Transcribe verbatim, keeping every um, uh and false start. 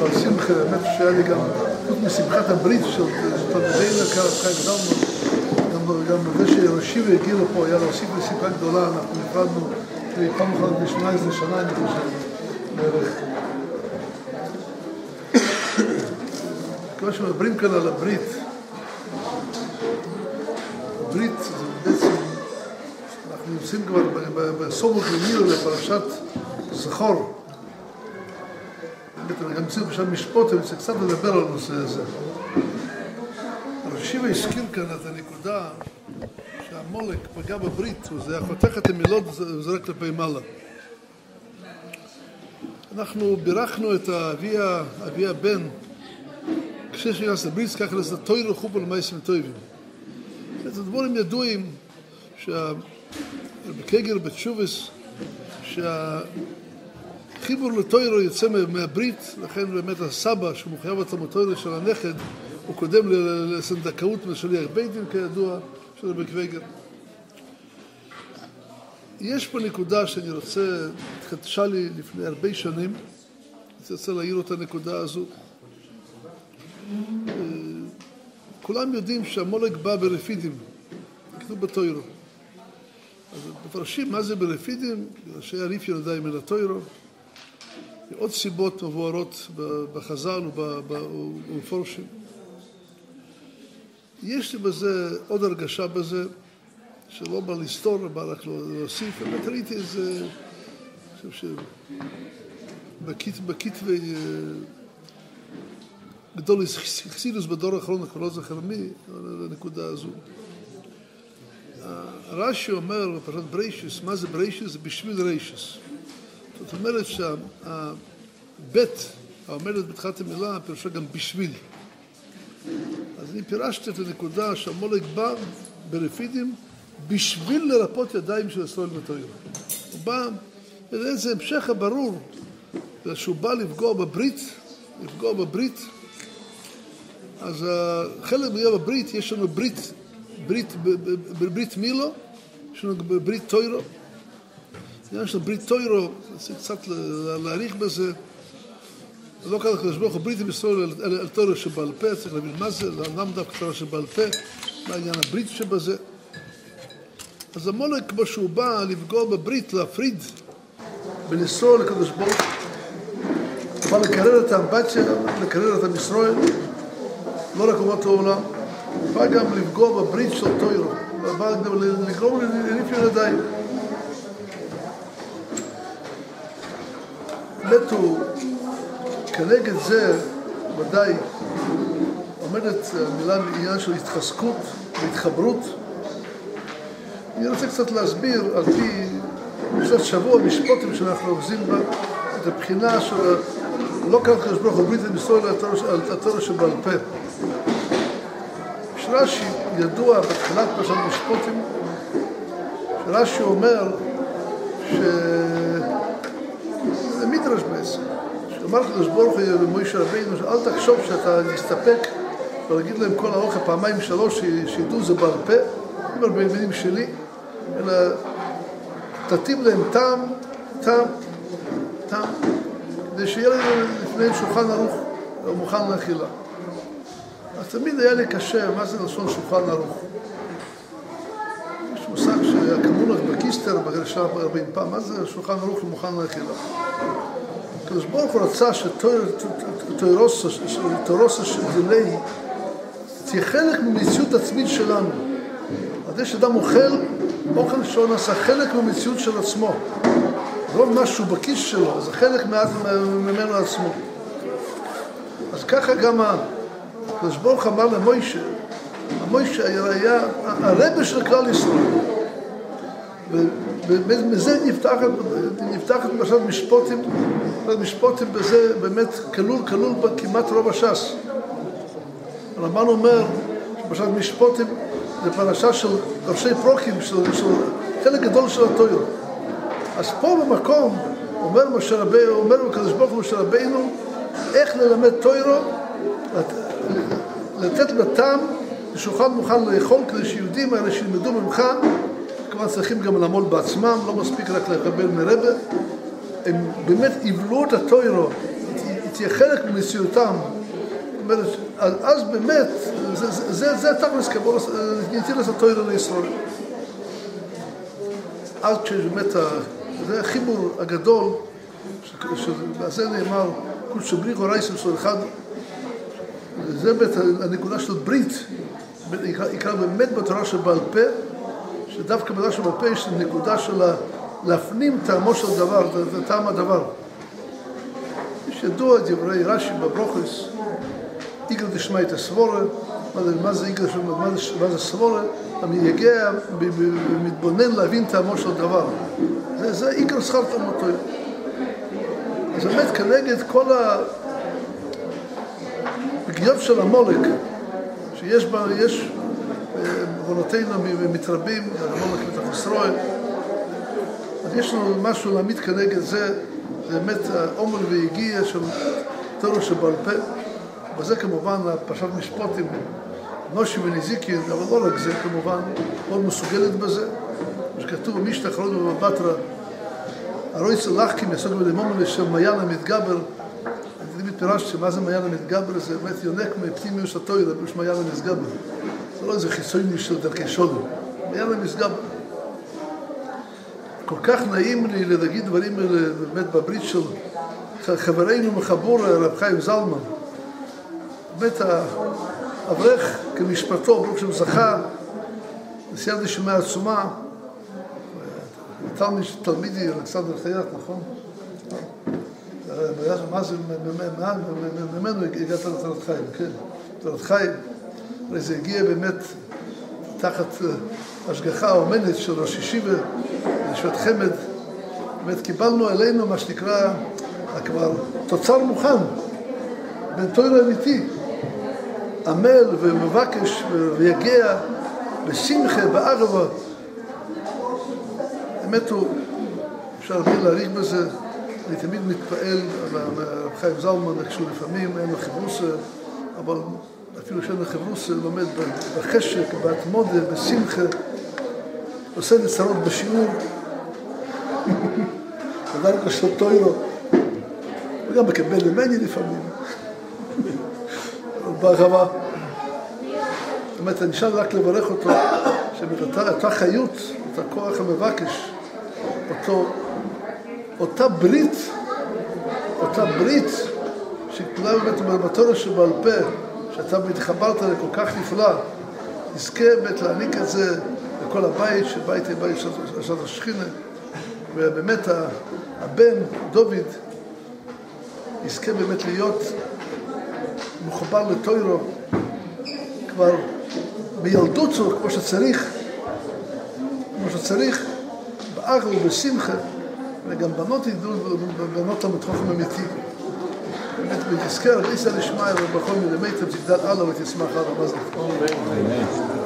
על שמחה, באמת שהיה לי גם, חוץ משמחת הברית של תלמידינו, ככה גדלנו, גם בזה שראשיב הגיע לפה, היה להוסיף לשמחה גדולה, אנחנו נפרדנו פעם אחת ב-שמונה עשרה שנה, אני חושב, בערך. כמו שמדברים כאן על הברית, הברית זה בעצם, אנחנו נמצאים כבר בסוף גמיל לפרשת זכור. אני גם נמצאים בשביל משפוט, אני רוצה קצת לדבר על הנושא הזה. הרשיבה הזכיר כאן את הנקודה שהמולק פגע בברית, וזה חותך את המילות וזרק כלפי מעלה. אנחנו בירכנו את אבי הבן, כשנכנס לברית, ככה לזה תוירו חופו למעשים טובים. את הדברים ידועים שבקגר בתשובס, שהחיבור לתוירו יוצא מהברית, לכן באמת הסבא שמוחייב את המתוירו של הנכד, הוא קודם לסנדקאות משליח בית דין כידוע, של רבי קוויגר. יש פה נקודה שאני רוצה, התחדשה לי לפני הרבה שנים, אני רוצה להעיר אותה נקודה הזו. כולם יודעים שהמולק בא ברפידים, כתוב בתוירו. אז מפרשים מה זה ברפידים, שהיה ריף ילדי מן התוירו. עוד סיבות מבוארות בחז"ל ובמפורשים. יש לי בזה עוד הרגשה בזה, שלא בא לסתור, בא רק להוסיף. באמת ראיתי איזה, אני חושב שבכתבי גדול חסידוס בדור האחרון, אני כבר לא זוכר מי, לנקודה הזו. רש"י אומר בפרשת בריישס, מה זה בריישס? זה בשביל ריישס. זאת אומרת שהבית העומדת בתחילת המילה פירושה גם בשביל. אז אני פירשתי את הנקודה שהמולק בא ברפידים בשביל לרפות ידיים של ישראל בתוירו. הוא בא, זה המשך הברור, שהוא בא לפגוע בברית, לפגוע בברית. אז חלק מגיע בברית, יש לנו ברית, ברית, ברית מילו, יש לנו ברית תוירו. יש לנו ברית תוירו, צריך קצת להעריך בזה. לא ככה כדי לשבור ברית עם ישראל על תוירו שבעל פה, צריך להבין מה זה, למה דווקא תוירו שבעל פה, מה העניין הברית שבזה. אז המולק כמו שהוא בא לפגוע בברית, להפריד בין ישראל לקדוש ברוך הוא, בא לקרר את האמבטיה, לקרר את עם ישראל, לא רק אומות העולם, הוא בא גם לפגוע בברית של תוירו, הוא בא גם לגרום לריף ילדיים. באמת הוא, כנגד זה, ודאי, עומדת המילה עניין של התחזקות והתחברות. אני רוצה קצת להסביר על פי קצת שבוע משפוטים שאנחנו עובדים בה, את הבחינה של לא כאן קדוש ברוך הוא ברית עם ישראל על התורה שבעל פה. שרש"י ידוע בתחילת פרשת משפוטים, שרש"י אומר ש... זה מדרש בעצם, שאמר קדוש ברוך הוא למשה רבינו, אל תחשוב שאתה תסתפק ולהגיד להם כל האורך פעמיים שלוש שידעו זה בעל פה, אומר במילים שלי, אלא תתאים להם טעם, טעם, טעם, כדי שיהיה להם לפני שולחן ערוך או מוכן לאכילה. אז תמיד היה לי קשה, מה זה לשון שולחן ערוך? יש מושג שהיה כמונח בקיסטר, בגרשה ארבעים פעם, מה זה שולחן ערוך ומוכן לאכילה? הקדוש ברוך הוא רצה שתורוסה של דילי תהיה חלק ממציאות עצמית שלנו. עד יש אדם אוכל, אוכל שלו נעשה חלק ממציאות של עצמו. לא משהו בכיס שלו, זה חלק ממנו עצמו. אז ככה גם הקדוש ברוך אמר למוישה, המוישה היה הרבי של כלל ישראל. ומזה נפתחת, נפתחת פרשת משפוטים, פרשת משפוטים בזה באמת כלול, כלול כמעט רוב הש"ס. הרמב"ן אומר שפרשת משפוטים זה פרשה של ראשי פרוקים, של, של חלק גדול של התוירו. אז פה במקום אומר משה רבינו, אומר הקדוש ברוך הוא משה רבינו, איך ללמד תוירו, לתת לטעם, לשולחן מוכן לאכול, כדי שיהודים האלה שילמדו ממך, כמובן צריכים גם לעמול בעצמם, לא מספיק רק לקבל מרבה, הם באמת יבלו את התוירו, תהיה חלק ממציאותם. אז באמת, זה, זה, זה תכלס קבול, נטילת התורה לישראל. אז כשבאמת, זה החיבור הגדול, שבזה נאמר, כל שבריך הורייס בסוד אחד, זה באמת הנקודה של ברית, יקרא באמת בתורה שבעל פה, שדווקא בתורה שבעל פה יש נקודה של להפנים טעמו של דבר, טעם הדבר. יש ידוע דברי רש"י בברוכס, איגר דשמע את הסבורה, מה זה איגר, מה זה סבורה, המייגע ומתבונן להבין טעמו של דבר. זה, זה איגר שכר תעמותו. אז באמת כנגד כל הפגיעות של המולק, שיש בה, יש עוונותינו מתרבים, המולק מתוך ישראל, אז יש לנו משהו להעמיד כנגד זה, זה באמת העומר והגיע של תורה שבעל פה. וזה כמובן הפרשת משפטים, נושי ונזיקין, אבל לא רק זה כמובן, מאוד מסוגלת בזה. שכתוב, מי שתחרוד במבטרה, הרואי צלחקים יסוד ולמומר של מעיין המתגבר. אני תמיד פירשתי מה זה מעיין המתגבר, זה באמת יונק מפנימיוס התורה, בראש מעיין המתגבר. זה לא איזה חיצוני של דרכי שולם, מעיין המתגבר. כל כך נעים לי להגיד דברים באמת בברית של חברינו מחבור, רב חיים זלמן. באמת האברך כמשפטו, ברוך שהוא זכה, סיימתי שומע עצומה, תלמיד, תלמידי אלכסנדר חייט, נכון? מה זה, ממנו הגעת לתורת חיים, כן? תורת חיים, הרי זה הגיע באמת תחת השגחה האומנת של ראש ישיבה, ישיבת חמד, באמת קיבלנו אלינו מה שנקרא כבר תוצר מוכן, בין תורה אמיתי, עמל ומבקש ויגיע בשמחה, בארבה. האמת הוא, אפשר להעריך בזה, אני תמיד מתפעל על רב חיים זלמן, כשהוא לפעמים אין לו חברוסה, אבל אפילו שאין לו חברוסה, לומד בחשק, בהתמודה, בשמחה, עושה נצרות בשיעור, בדרכו של תוירו, וגם מקבל ממני לפעמים. בהרחבה. זאת אומרת, אני נשאר רק לברך אותו, שבאותה חיות, אותה כוח המבקש, אותו, אותה ברית, אותה ברית, שכולה באמת בתורה שבעל פה, שאתה מתחברת לכל כך נפלא, נזכה באמת להעניק את זה לכל הבית, שבית היא בית של השכינה, ובאמת הבן, דוד, יזכה באמת להיות מחובר לתוירו כבר בילדות כמו שצריך, כמו שצריך, בארץ ובשמחה, וגם בנות ידעו, בנות למתחוכם אמיתי. באמת, ותזכר, ליסה לשמעיה ובכל מיני מיטב, תגדל הלאה ותשמח הלאה, מה זה?